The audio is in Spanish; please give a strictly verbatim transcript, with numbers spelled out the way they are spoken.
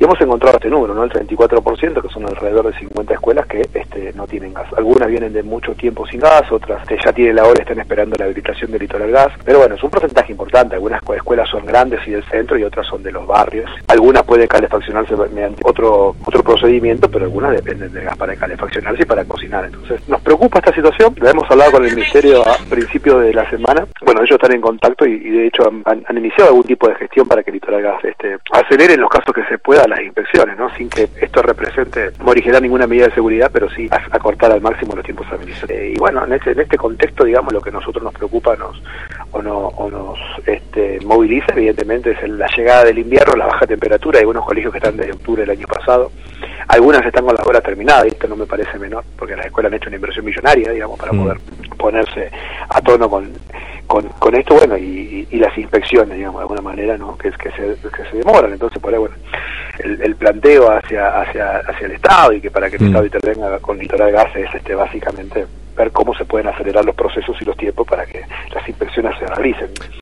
y hemos encontrado este número, ¿no? El treinta y cuatro por ciento, que son alrededor de cincuenta escuelas que este, no tienen gas. Algunas vienen de mucho tiempo sin gas, otras este, ya tienen la hora, están esperando la habilitación del Litoral Gas, pero bueno, es un porcentaje importante. Algunas escuelas son grandes y del centro y otras son de los barrios. Algunas pueden calefaccionarse mediante otro otro procedimiento, pero algunas dependen de gas para calefaccionarse y para cocinar. Entonces, nos preocupa esta situación. Lo hemos hablado con el Ministerio a principios de la semana. Bueno, ellos están en contacto y, y de hecho han, han, han iniciado algún tipo de gestión para que el Litoral Gas este, acelere en los casos que se pueda las inspecciones, ¿no? Sin que esto represente morigerar ninguna medida de seguridad, pero sí acortar al máximo los tiempos administrativos. Eh, y bueno, en este, en este contexto, digamos, lo que a nosotros nos preocupa nos, o, no, o nos este, moviliza, evidentemente, es la llegada del invierno, la baja temperatura. Hay algunos colegios que están desde octubre del año pasado. Algunas están con la escuela terminada, y esto no me parece menor, porque las escuelas han hecho una inversión millonaria, digamos, para mm. poder ponerse a tono con, con, con esto, bueno, y, y, y las inspecciones, digamos, de alguna manera, ¿no? Que, que, se, que se demoran. Entonces, por ahí, bueno, el, el planteo hacia, hacia, hacia el Estado, y que para que el mm. Estado intervenga con Litoral Gas es este, básicamente ver cómo se pueden acelerar los procesos y los tiempos para que las inspecciones se realicen.